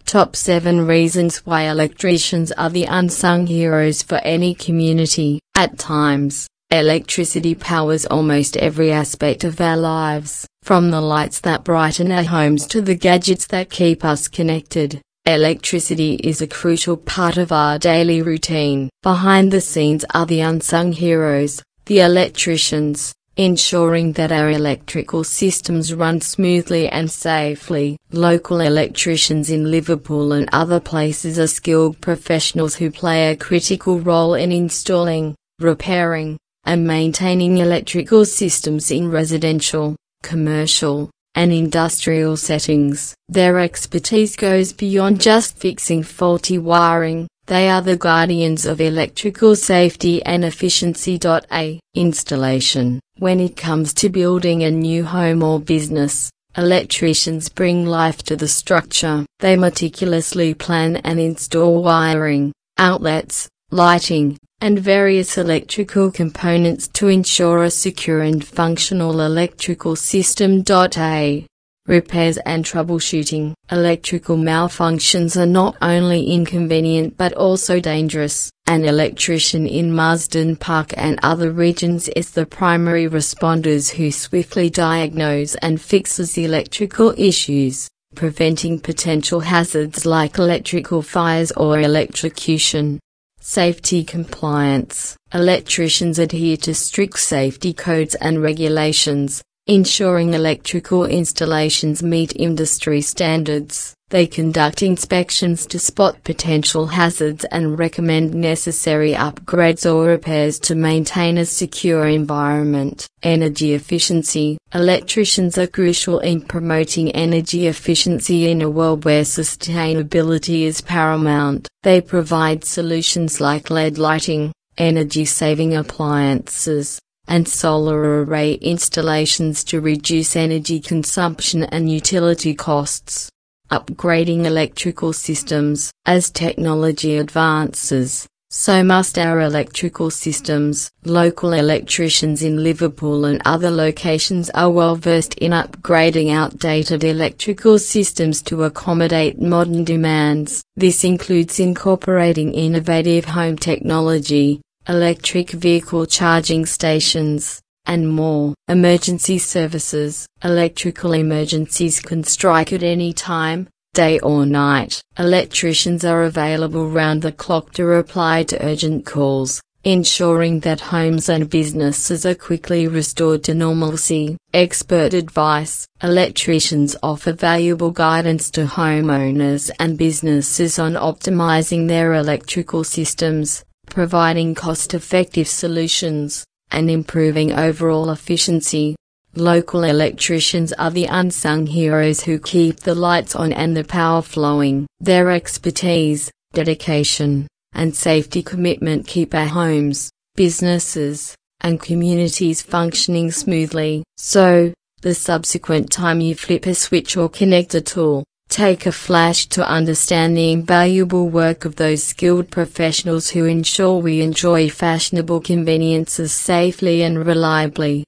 Top 7 reasons why electricians are the unsung heroes for any community. At times, electricity powers almost every aspect of our lives, from the lights that brighten our homes to the gadgets that keep us connected. Electricity is a crucial part of our daily routine. Behind the scenes are the unsung heroes, the electricians, ensuring that our electrical systems run smoothly and safely. Local electricians in Liverpool and other places are skilled professionals who play a critical role in installing, repairing, and maintaining electrical systems in residential, commercial, and industrial settings. Their expertise goes beyond just fixing faulty wiring. They are the guardians of electrical safety and efficiency. Installation. When it comes to building a new home or business, electricians bring life to the structure. They meticulously plan and install wiring, outlets, lighting, and various electrical components to ensure a secure and functional electrical system. Repairs and troubleshooting. Electrical malfunctions are not only inconvenient but also dangerous. An electrician in Marsden Park and other regions is the primary responders who swiftly diagnose and fixes electrical issues, preventing potential hazards like electrical fires or electrocution. Safety compliance. Electricians adhere to strict safety codes and regulations, ensuring electrical installations meet industry standards. They conduct inspections to spot potential hazards and recommend necessary upgrades or repairs to maintain a secure environment. Energy efficiency. Electricians are crucial in promoting energy efficiency in a world where sustainability is paramount. They provide solutions like LED lighting, energy-saving appliances, and solar array installations to reduce energy consumption and utility costs. Upgrading electrical systems. As technology advances, so must our electrical systems. Local electricians in Liverpool and other locations are well versed in upgrading outdated electrical systems to accommodate modern demands. This includes incorporating innovative home technology, electric vehicle charging stations, and more. Emergency services. Electrical emergencies can strike at any time, day or night. Electricians are available round the clock to reply to urgent calls, ensuring that homes and businesses are quickly restored to normalcy. Expert advice. Electricians offer valuable guidance to homeowners and businesses on optimizing their electrical systems, providing cost-effective solutions, and improving overall efficiency. Local electricians are the unsung heroes who keep the lights on and the power flowing. Their expertise, dedication, and safety commitment keep our homes, businesses, and communities functioning smoothly. So, the subsequent time you flip a switch or connect a tool, take a flash to understand the invaluable work of those skilled professionals who ensure we enjoy fashionable conveniences safely and reliably.